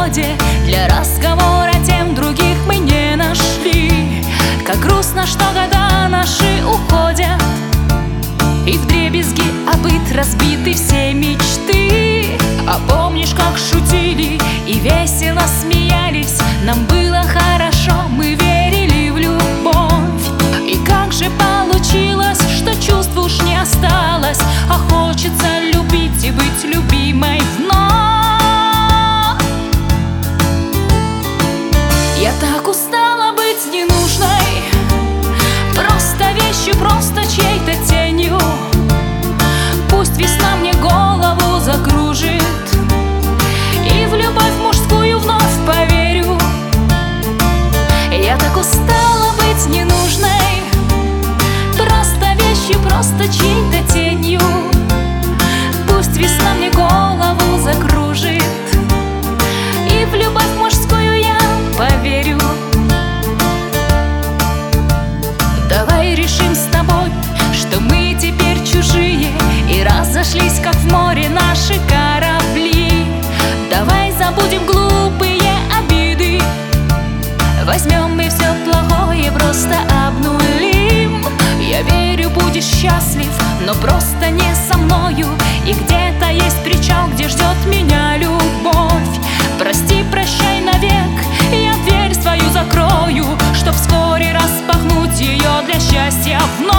природе. Для разговора тем других мы не нашли. Как грустно, что года наши уходят, и вдребезги обыт разбиты все мечты. А помнишь, как шутили и весело смеялись? Нам было хорошо, мы верили в любовь. И как же получилось, что чувств уж не осталось, а хочется любить и быть любимой вновь. Я так устала быть ненужной, просто вещью, просто чьей-то тенью. Пусть весна мне голову закружит, и в любовь мужскую вновь поверю. Я так устала быть ненужной, просто вещью, просто чьей-то тенью. Пусть весна мне голову закружит, и в любовь мужскую я поверю. Давай решим с тобой, что мы теперь чужие, и разошлись, как в море, наши корабли. Давай забудем глупые обиды, возьмем и все плохое просто обнулим. Я верю, будешь счастлив, но просто не со мною. И где-то есть причал, где ждет меня любовь. Прости, прощай навек, я дверь свою закрою, чтоб вскоре распахнуть ее для счастья вновь.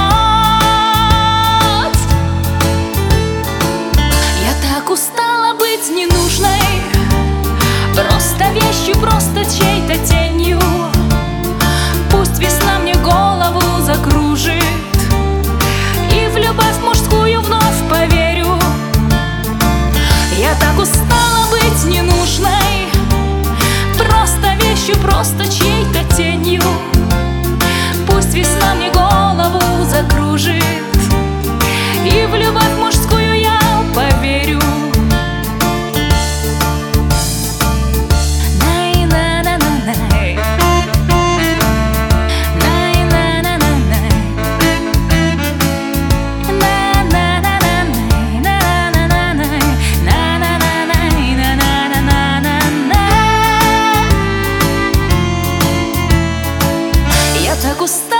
Я так устала быть ненужной, просто вещью, просто чьей-то тенью. Пусть весна мне голову закружит, и в любовь мужскую вновь поверю. Я так устала быть ненужной, просто вещью, просто чьей-то тенью. Пусть весна мне голову закружит, и в любовь мужскую я поверю. Так устала